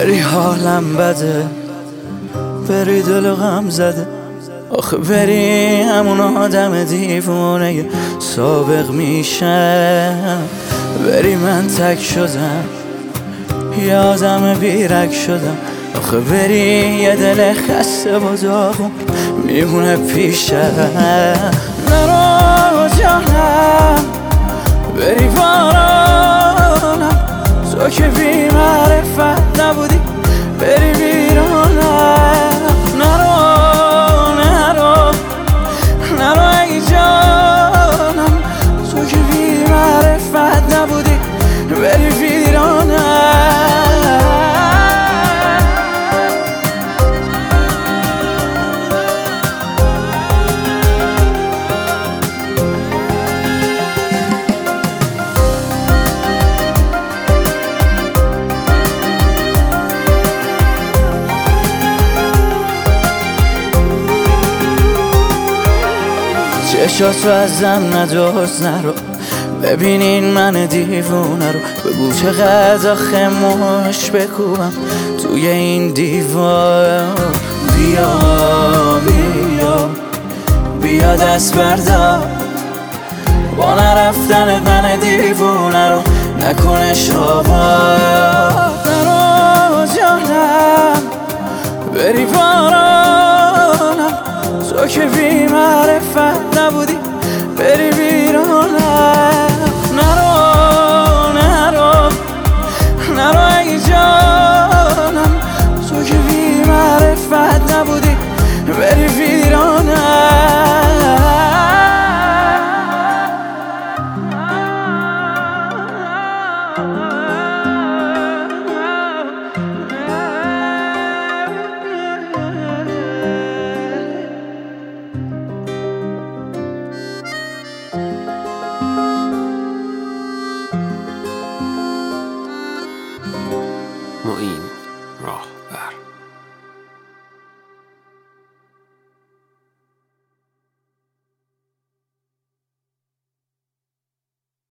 بری حالم بده، بری دل غم زده. آخه بری همون آدم دیوونه سابق میشم، بری من تک شدم یه آدم بیرک شدم. آخه بری یه دل خسته و داغون میمونه پیشم. نرو جانم بری بارانم، تو که بی معرفت نبودی بری بیرانم. نرو نرو نرو ای جانم، تو که بی معرفت نبودی بری بیرانم. چشاتو ازم ندوز، نرو ببینین من دیوونه رو. بگو چقدر آخه مش بکوبم توی این دیوار. بیا بیا بیا دست بردار، با نرفتن من دیوونه رو نکنش آوار. نرو جانم بری بارانم، تو که بی معرفت نبودی بری بیرانم. نرو نرو نرو ای جانم، تو که بی معرفت نبودی بری بیرانم. معین راهبر.